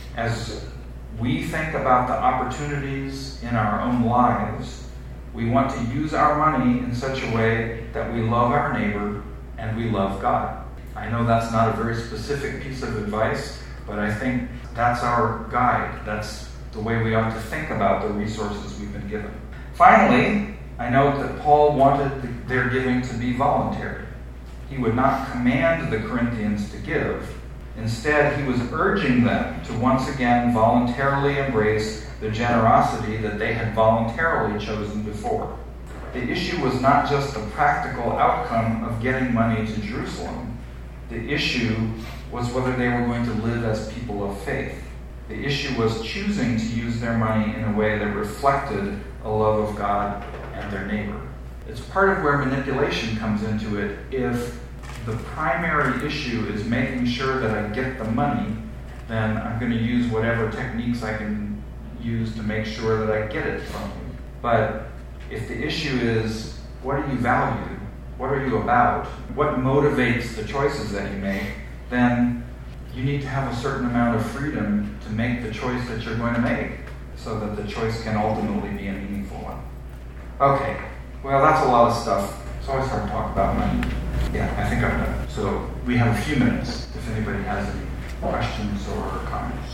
As we think about the opportunities in our own lives, we want to use our money in such a way that we love our neighbor and we love God. I know that's not a very specific piece of advice, but I think that's our guide. That's the way we ought to think about the resources we've been given. Finally, I note that Paul wanted their giving to be voluntary. He would not command the Corinthians to give. Instead, he was urging them to once again voluntarily embrace the generosity that they had voluntarily chosen before. The issue was not just the practical outcome of getting money to Jerusalem. The issue was whether they were going to live as people of faith. The issue was choosing to use their money in a way that reflected a love of God and their neighbor. It's part of where manipulation comes into it. If the primary issue is making sure that I get the money, then I'm going to use whatever techniques I can use to make sure that I get it from you. But if the issue is, what do you value? What are you about? What motivates the choices that you make? Then you need to have a certain amount of freedom to make the choice that you're going to make so that the choice can ultimately be a meaningful one. Okay, well, that's a lot of stuff. It's always hard to talk about money. Yeah, I think I'm done. So we have a few minutes if anybody has any questions or comments?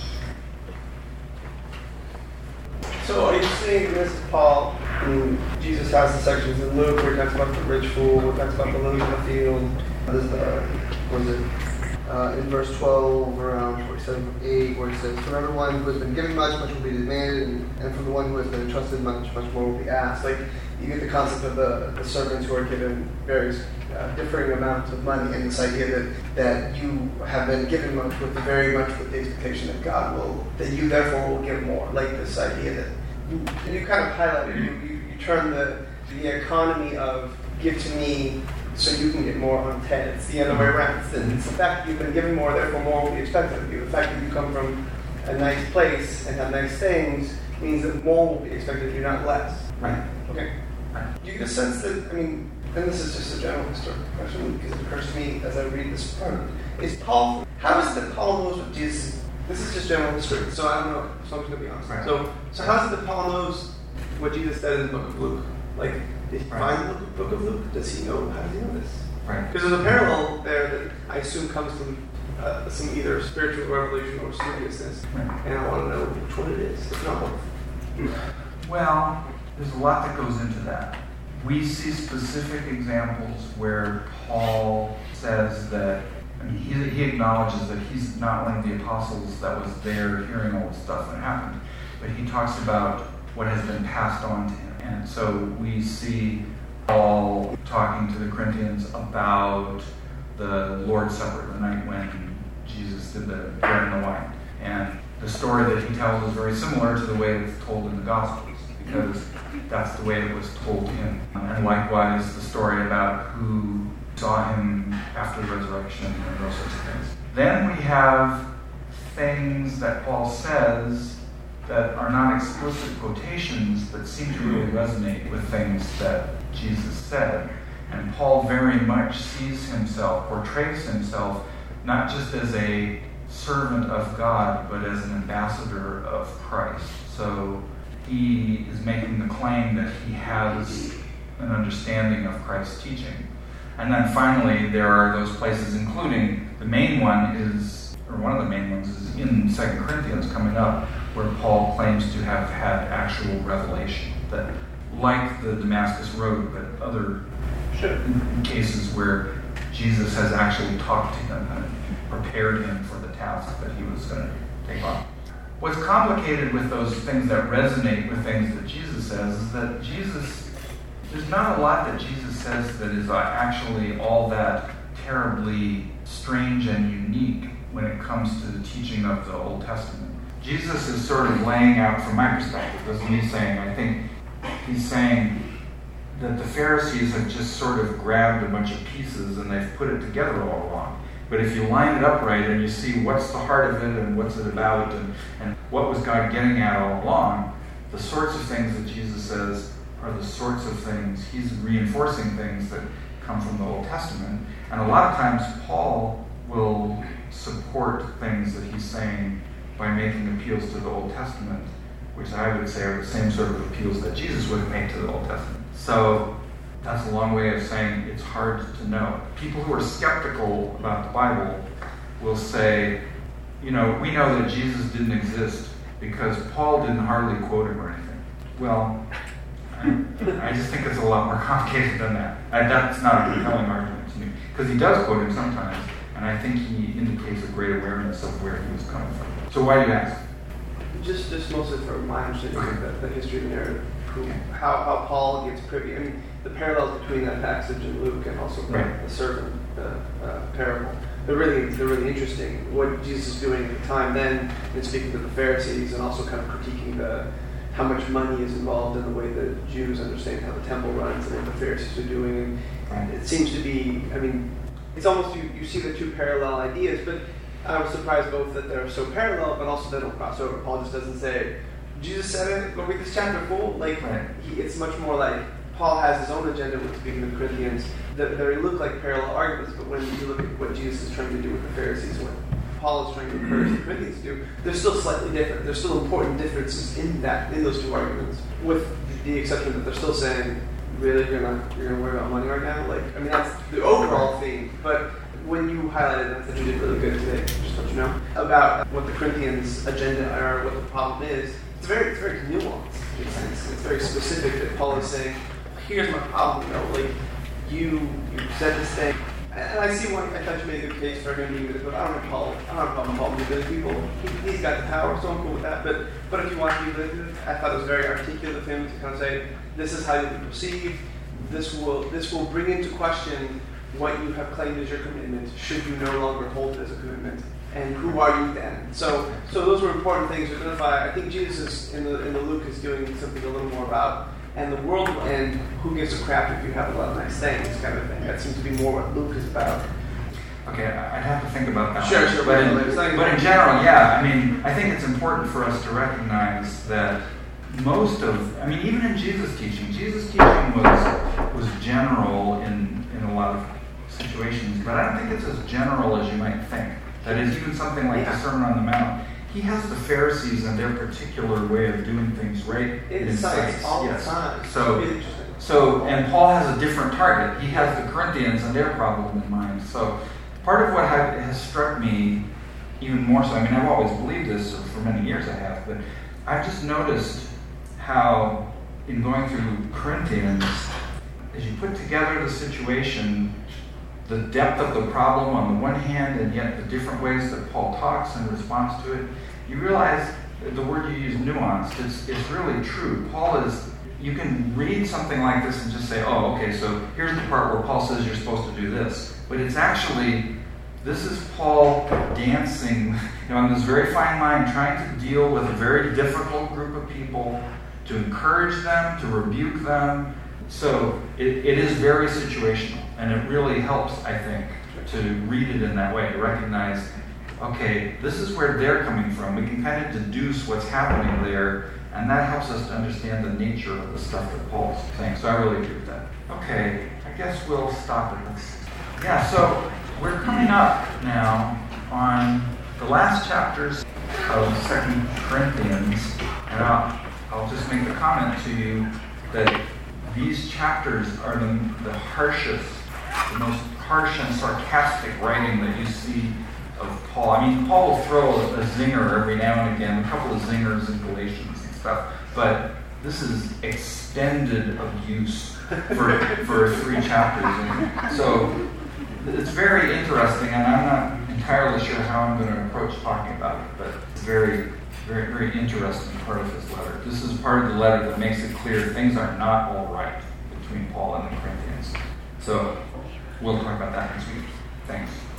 So are you saying this is Paul? I mean, Jesus has the sections in Luke where he talks about the rich fool, where he talks about the lilies of the field. There's in verse 12, around 47:8, where it says, "From everyone who has been given much, much will be demanded, and from the one who has been entrusted much, much more will be asked." Like, you get the concept of the servants who are given various differing amounts of money, and this idea that you have been given much with the expectation that God will, that you therefore will give more. Like this idea that you kind of highlighted, you turn the economy of give to me so you can get more on head. It's the other way around. It's the fact that you've been given more, therefore more will be expected of you. The fact that you come from a nice place and have nice things means that more will be expected of you, not less. Right. Okay. Right. Do you get a sense that, I mean, and this is just a general historical question because it occurs to me as I read this part, is Paul, how is it that Paul knows what Jesus, this is just general history, so I don't know, so I'm just going to be honest. Right. So how is it that Paul knows what Jesus said in the book of Luke? Like, did he find the book of Luke? Does he know? How does he know this? Right. Because there's a parallel there that I assume comes from some either spiritual revelation or studiousness. Right. And I want to know which one it is, if not both. Well, there's a lot that goes into that. We see specific examples where Paul says that, I mean, he acknowledges that he's not one of the apostles that was there hearing all the stuff that happened, but he talks about what has been passed on to him. And so we see Paul talking to the Corinthians about the Lord's Supper, the night when Jesus did the bread and the wine. And the story that he tells is very similar to the way it's told in the Gospels, because that's the way it was told to him. And likewise, the story about who saw him after the resurrection and those sorts of things. Then we have things that Paul says that are not explicit quotations, but seem to really resonate with things that Jesus said. And Paul very much sees himself, portrays himself, not just as a servant of God, but as an ambassador of Christ. So he is making the claim that he has an understanding of Christ's teaching. And then finally, there are those places, including the main one is, or one of the main ones is in 2 Corinthians coming up, where Paul claims to have had actual revelation. That, like the Damascus Road, but other cases where Jesus has actually talked to him and prepared him for the task that he was going to take on. What's complicated with those things that resonate with things that Jesus says is that there's not a lot that Jesus says that is actually all that terribly strange and unique when it comes to the teaching of the Old Testament. Jesus is sort of laying out, from my perspective, that's what he's saying. I think he's saying that the Pharisees have just sort of grabbed a bunch of pieces and they've put it together all along. But if you line it up right and you see what's the heart of it and what's it about and what was God getting at all along, the sorts of things that Jesus says are the sorts of things, he's reinforcing things that come from the Old Testament. And a lot of times Paul will support things that he's saying by making appeals to the Old Testament, which I would say are the same sort of appeals that Jesus would make to the Old Testament. So that's a long way of saying it's hard to know. People who are skeptical about the Bible will say, we know that Jesus didn't exist because Paul didn't hardly quote him or anything. Well, I just think it's a lot more complicated than that. That's not a compelling argument to me, because he does quote him sometimes, and I think he indicates a great awareness of where he was coming from. So why do you ask? Just mostly from my understanding of the history of the narrative, how Paul gets privy. I mean, the parallels between that passage in Luke and also the servant parable. They're really interesting. What Jesus is doing at the time then, and speaking to the Pharisees, and also kind of critiquing how much money is involved in the way that Jews understand how the temple runs and what the Pharisees are doing. And it seems to be, I mean, it's almost you see the two parallel ideas, but I was surprised both that they're so parallel, but also they don't cross over. Paul just doesn't say, Jesus said it, go read this chapter, fool. It's much more like Paul has his own agenda with speaking to the Corinthians that they look like parallel arguments, but when you look at what Jesus is trying to do with the Pharisees, what Paul is trying to encourage the Corinthians to do, they're still slightly different. There's still important differences in those two arguments, with the exception that they're still saying, really, you're gonna worry about money right now? That's the overall theme, but when you highlighted, and I thought you did really good today, just to let you know, about what the Corinthians' agenda are, what the problem is, it's very nuanced in a sense. It's very specific that Paul is saying, here's my problem, you said this thing. And I see one, I thought you made a good case for him being manipulative. I don't have a problem Paul manipulating people. He's got the power, so I'm cool with that. But if you want to be manipulative, I thought it was very articulate of him to kind of say, this is how you'll be perceived. This will bring into question what you have claimed as your commitment, should you no longer hold it as a commitment. And who are you then? So those were important things to identify. I think Jesus in the Luke is doing something a little more about, and the world will end, who gives a crap if you have a lot of nice things, kind of thing. That seems to be more what Luke is about. Okay, I'd have to think about that. Sure. But in general, yeah, I mean, I think it's important for us to recognize that even in Jesus' teaching was general in a lot of situations, but I don't think it's as general as you might think. That is, even something like the Sermon on the Mount, he has the Pharisees and their particular way of doing things right in sight. All the time. So, and Paul has a different target. He has the Corinthians and their problem in mind. So, part of what has struck me even more so, I mean, I've always believed this for many years, I have, but I've just noticed how, in going through Corinthians, as you put together the situation, the depth of the problem on the one hand, and yet the different ways that Paul talks in response to it, you realize the word you use, nuanced, is really true. You can read something like this and just say, oh, okay, so here's the part where Paul says you're supposed to do this. But it's actually, this is Paul dancing, on this very fine line, trying to deal with a very difficult group of people, to encourage them, to rebuke them. So it is very situational, and it really helps, I think, to read it in that way, to recognize, okay, this is where they're coming from. We can kind of deduce what's happening there, and that helps us to understand the nature of the stuff that Paul's saying. So I really agree with that. Okay, I guess we'll stop at this. Yeah, so we're coming up now on the last chapters of 2 Corinthians, and I'll just make the comment to you that these chapters are the harshest, the most harsh and sarcastic writing that you see of Paul. I mean, Paul will throw a zinger every now and again, a couple of zingers in Galatians and stuff, but this is extended abuse for 3 chapters. And so it's very interesting, and I'm not entirely sure how I'm going to approach talking about it, but it's very, very, very interesting part of his letter. This is part of the letter that makes it clear things are not all right between Paul and the Corinthians. So we'll talk about that next week. Thanks.